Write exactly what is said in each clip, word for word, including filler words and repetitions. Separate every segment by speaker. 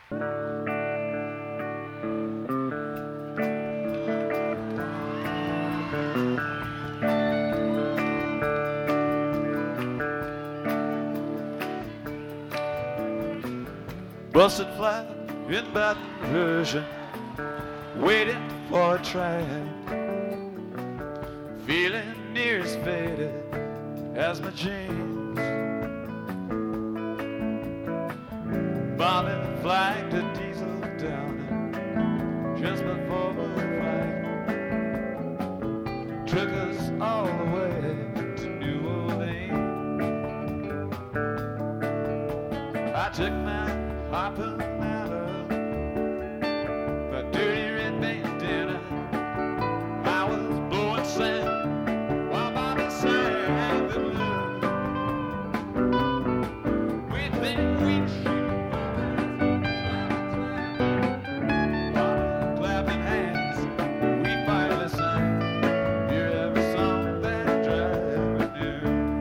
Speaker 1: Busted flat in Baton Rouge, waiting for a train, feeling near as faded as my jeans. Bombing flagged a diesel down just before the flight took us all the way to New Orleans. I took my Harper Mallow, a dirty red bandana. I was blowing sand while Bobby sang the blues. We think we'd shoot, Bobby clapping hands. We finally sang your every song that drive me new.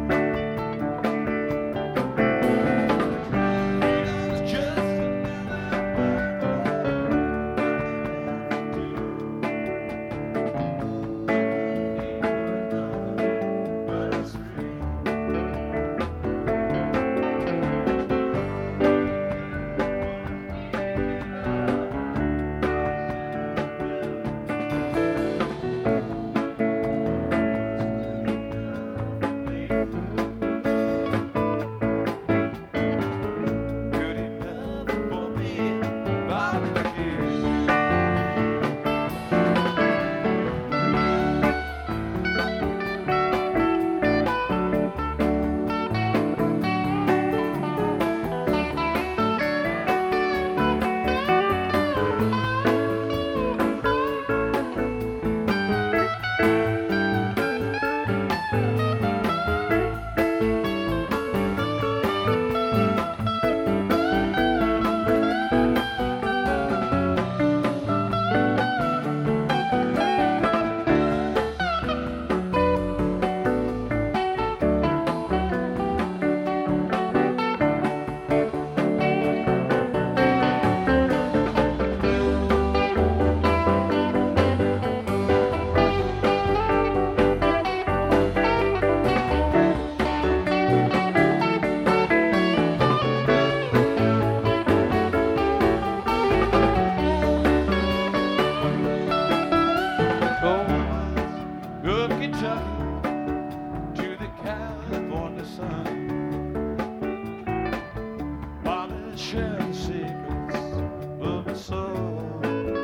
Speaker 1: Share the secrets of my soul,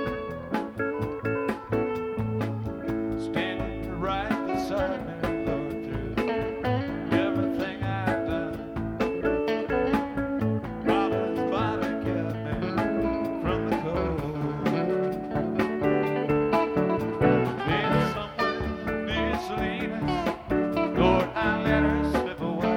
Speaker 1: standing right beside me, Lord, through everything I've done. Mama's body kept me from the cold. Then somewhere near Salinas, Lord, I let her slip away.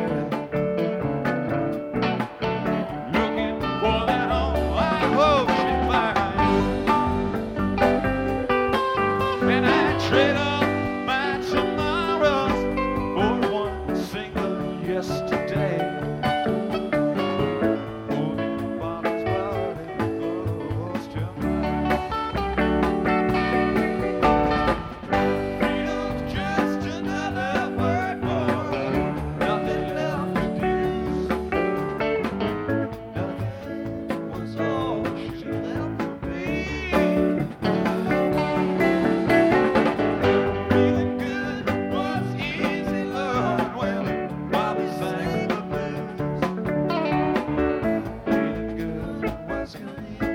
Speaker 1: Trade up my tomorrows for one single yesterday. Moving Bobby's body close to mine. Freedom's just another word for nothing left to do. Nothing was all she left for me. Feeling good was